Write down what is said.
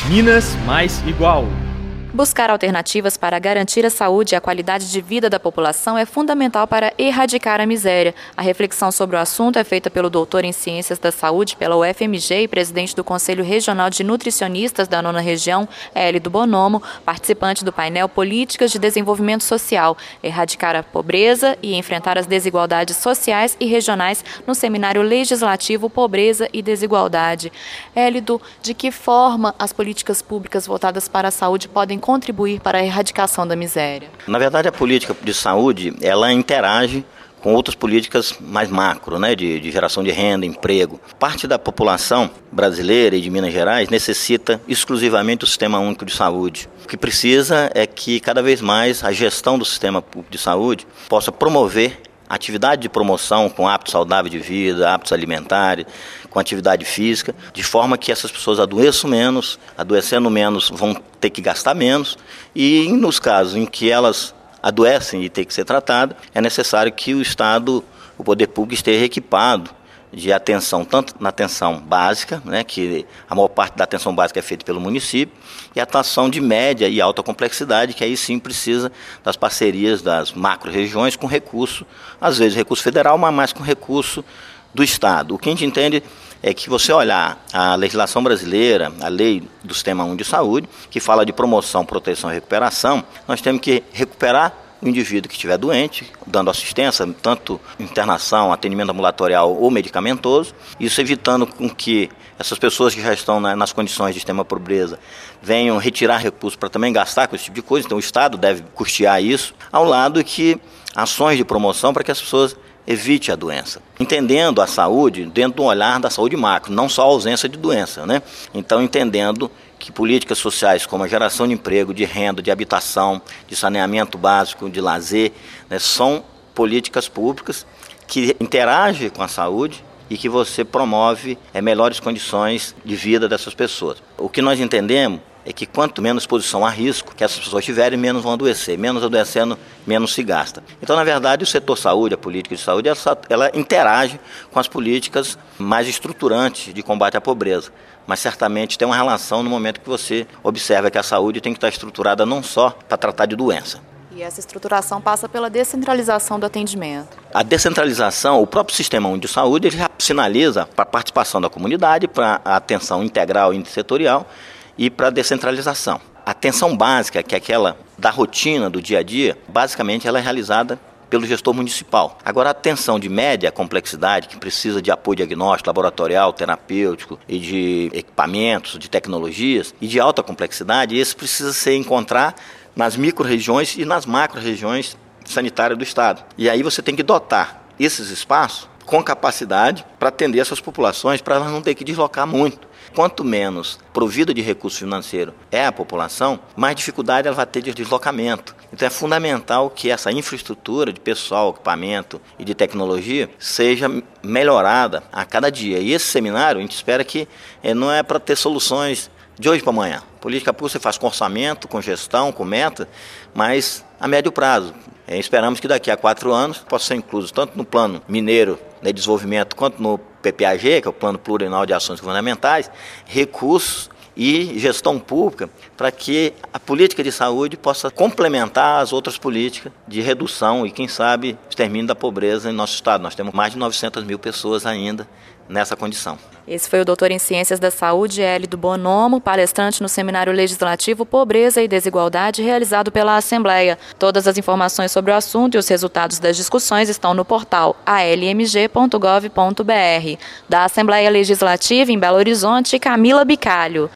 Minas Mais Igual. Buscar alternativas para garantir a saúde e a qualidade de vida da população é fundamental para erradicar a miséria. A reflexão sobre o assunto é feita pelo doutor em Ciências da Saúde pela UFMG e presidente do Conselho Regional de Nutricionistas da 9ª Região, Hélido Bonomo, participante do painel Políticas de Desenvolvimento Social, erradicar a pobreza e enfrentar as desigualdades sociais e regionais no Seminário Legislativo Pobreza e Desigualdade. Hélido, de que forma as políticas públicas voltadas para a saúde podem contribuir para a erradicação da miséria? Na verdade, a política de saúde, ela interage com outras políticas mais macro, de geração de renda, emprego. Parte da população brasileira e de Minas Gerais necessita exclusivamente do Sistema Único de Saúde. O que precisa é que cada vez mais a gestão do Sistema Público de Saúde possa promover atividade de promoção com hábitos saudáveis de vida, hábitos alimentares, com atividade física, de forma que essas pessoas adoecendo menos, vão ter que gastar menos, e nos casos em que elas adoecem e têm que ser tratadas, é necessário que o Estado, o poder público, esteja equipado de atenção, tanto na atenção básica, que a maior parte da atenção básica é feita pelo município, e a atenção de média e alta complexidade, que aí sim precisa das parcerias das macro-regiões com recurso, às vezes recurso federal, mas mais com recurso do Estado. O que a gente entende é que você olhar a legislação brasileira, a lei do Sistema Único de Saúde, que fala de promoção, proteção e recuperação, nós temos que recuperar o indivíduo que estiver doente, dando assistência, tanto internação, atendimento ambulatorial ou medicamentoso, isso evitando com que essas pessoas que já estão nas condições de extrema pobreza venham retirar recursos para também gastar com esse tipo de coisa, então o Estado deve custear isso, ao lado que ações de promoção para que as pessoas evite a doença. Entendendo a saúde dentro do olhar da saúde macro, não só a ausência de doença, Então, entendendo que políticas sociais como a geração de emprego, de renda, de habitação, de saneamento básico, de lazer, são políticas públicas que interagem com a saúde e que você promove melhores condições de vida dessas pessoas. O que nós entendemos é que quanto menos exposição a risco que essas pessoas tiverem, menos vão adoecer. Menos adoecendo, menos se gasta. Então, na verdade, o setor saúde, a política de saúde, ela interage com as políticas mais estruturantes de combate à pobreza. Mas certamente tem uma relação no momento que você observa que a saúde tem que estar estruturada não só para tratar de doença. E essa estruturação passa pela descentralização do atendimento. A descentralização, o próprio Sistema Único de Saúde, ele já sinaliza para a participação da comunidade, para a atenção integral e intersetorial, e para a descentralização. A atenção básica, que é aquela da rotina, do dia a dia, basicamente ela é realizada pelo gestor municipal. Agora, a atenção de média complexidade, que precisa de apoio diagnóstico, laboratorial, terapêutico e de equipamentos, de tecnologias, e de alta complexidade, esse precisa se encontrar nas micro-regiões e nas macro-regiões sanitárias do Estado. E aí você tem que dotar esses espaços com capacidade para atender essas populações, para elas não ter que deslocar muito. Quanto menos provida de recurso financeiro é a população, mais dificuldade ela vai ter de deslocamento. Então é fundamental que essa infraestrutura de pessoal, equipamento e de tecnologia seja melhorada a cada dia. E esse seminário, a gente espera que não é para ter soluções de hoje para amanhã. Política pública você faz com orçamento, com gestão, com meta, mas a médio prazo. Esperamos que daqui a 4 anos possa ser incluso tanto no plano mineiro de desenvolvimento quanto no PPAG, que é o Plano Plurianual de Ações Governamentais, recursos e gestão pública para que a política de saúde possa complementar as outras políticas de redução e, quem sabe, extermínio da pobreza em nosso estado. Nós temos mais de 900 mil pessoas ainda nessa condição. Esse foi o doutor em Ciências da Saúde, Hélido Bonomo, palestrante no Seminário Legislativo Pobreza e Desigualdade, realizado pela Assembleia. Todas as informações sobre o assunto e os resultados das discussões estão no portal almg.gov.br. Da Assembleia Legislativa em Belo Horizonte, Camila Bicalho.